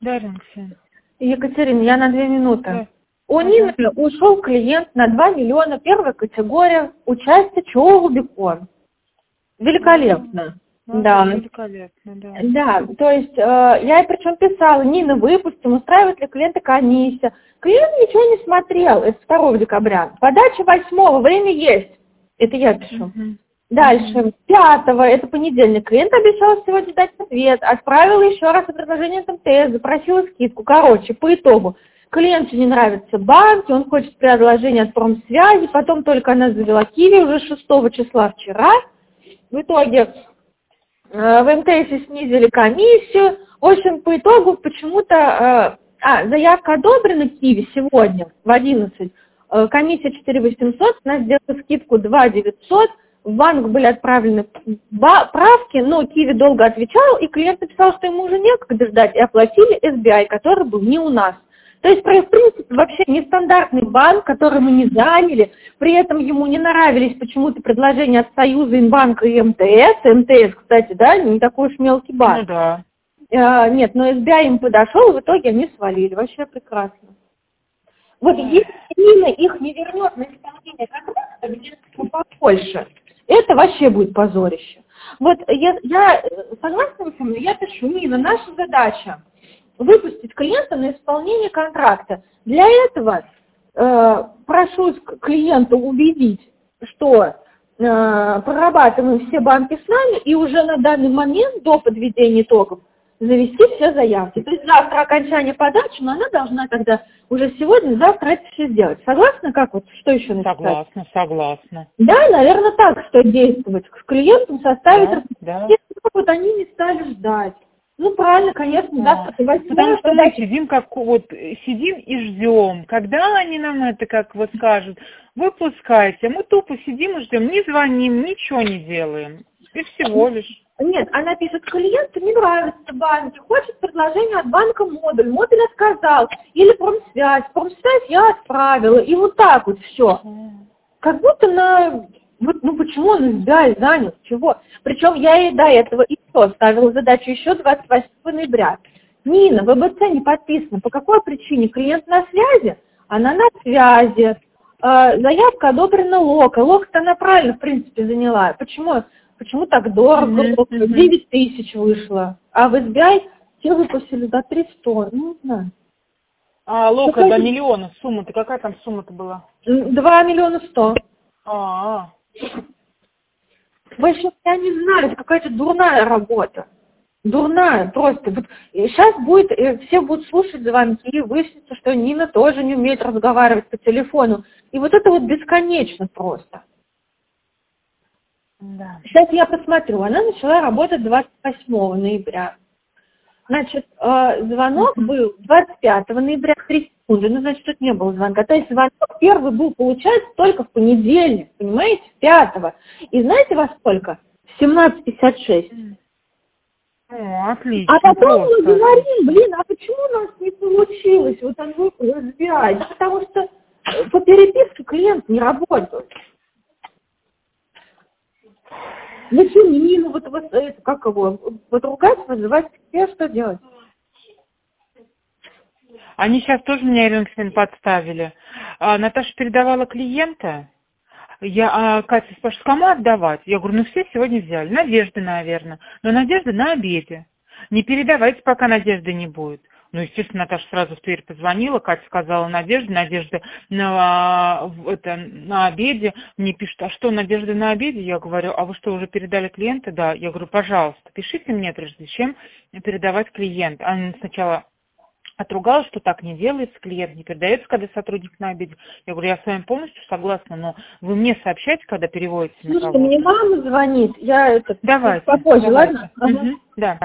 Да, Алексей. Екатерина, я на 2 минуты. Да. У Нины ушел клиент на 2 миллиона, первая категория, участие ЧО «Рубикон». Великолепно. Да. Великолепно, да. Да, то есть я ей причем писала: Нина, выпустим, устраивает ли клиента комиссия. Клиент ничего не смотрел, это 2 декабря. Подача 8-го, время есть. Это я пишу. Дальше, 5-го, это понедельник, клиент обещал сегодня дать ответ, отправила еще раз предложение от МТС, запросила скидку. Короче, по итогу, клиенту не нравятся банки, он хочет предложение от Промсвязи, потом только она завела Киви уже 6 числа вчера. В итоге в МТС снизили комиссию. В общем, по итогу почему-то... заявка одобрена Киви сегодня в 11. Комиссия 4800, она сделала скидку 2900. В банк были отправлены правки, но Киви долго отвечал, и клиент написал, что ему уже некогда ждать, и оплатили SBI, который был не у нас. То есть, в принципе, вообще нестандартный банк, который мы не заняли, при этом ему не нравились почему-то предложения от Союза, Инбанка и МТС. МТС, кстати, да, не такой уж мелкий банк. Ну да. Нет, но SBI им подошел, и в итоге они свалили. Вообще прекрасно. Вот если Нина их не вернет на исполнение контракта, где-то побольше, это вообще будет позорище. Вот я согласна с вами, я пишу: Нина, наша задача выпустить клиента на исполнение контракта. Для этого прошу клиента убедить, что прорабатываем все банки с нами, и уже на данный момент до подведения итогов завести все заявки. То есть завтра окончание подачи, но она должна тогда уже сегодня, завтра это все сделать. Согласна? Как вот, что еще написать? Согласна. Да, наверное, так, что действовать. К клиентам составить, да. Вот они не стали ждать. Ну, правильно, конечно, да. Потому что мы сидим сидим и ждем, когда они нам это, как вот скажут, выпускайте. Мы тупо сидим и ждем, не звоним, ничего не делаем. И всего лишь. Нет, она пишет: клиенту не нравится банки, хочет предложение от банка модуль отказал, или Промсвязь я отправила, и вот так вот все. Как будто почему он SBI занял, чего? Причем я ей до этого и что, ставила задачу еще 28 ноября. Нина, ВБЦ не подписано. По какой причине? Клиент на связи? Она на связи. Заявка одобрена Лока. Лока-то она правильно, в принципе, заняла. Почему так дорого? 9 тысяч вышло. А в SBI все выпустили за 300. Ну, не знаю. А Лока до миллиона сумма-то. Какая там сумма-то была? 2 миллиона 100. В общем, я не знаю, это какая-то дурная работа. Дурная просто. Вот сейчас все будут слушать звонки, и выяснится, что Нина тоже не умеет разговаривать по телефону. И вот это вот бесконечно просто. Да. Сейчас я посмотрю, она начала работать 28 ноября. Значит, звонок был 25 ноября, 3 секунды, значит, тут не было звонка. То есть звонок первый был, получается, только в понедельник, понимаете, 5-го. И знаете во сколько? В 17:56. Отлично. А потом мы говорим: а почему у нас не получилось вот оно разбирать? Потому что по переписке клиент не работает. Зачем Нину ругать, вызывать к себе, что делать? Они сейчас тоже меня, Ирина Алексеевна, подставили. Наташа передавала клиента. Катя спрашивает: кому отдавать? Я говорю: все сегодня взяли. Надежда, наверное. Но Надежда на обеде. Не передавайте, пока Надежды не будет. Ну, естественно, Наташа сразу в Тверь позвонила, Катя сказала Надежда на обеде. Мне пишут: а что, Надежда на обеде? Я говорю: а вы что, уже передали клиента? Да. Я говорю: пожалуйста, пишите мне, прежде чем передавать клиента. Она сначала отругалась, что так не делается, клиент не передается, когда сотрудник на обеде. Я говорю: я с вами полностью согласна, но вы мне сообщайте, когда переводите на кого-то. Мне мама звонит, Давайте. попозже, ладно? Да.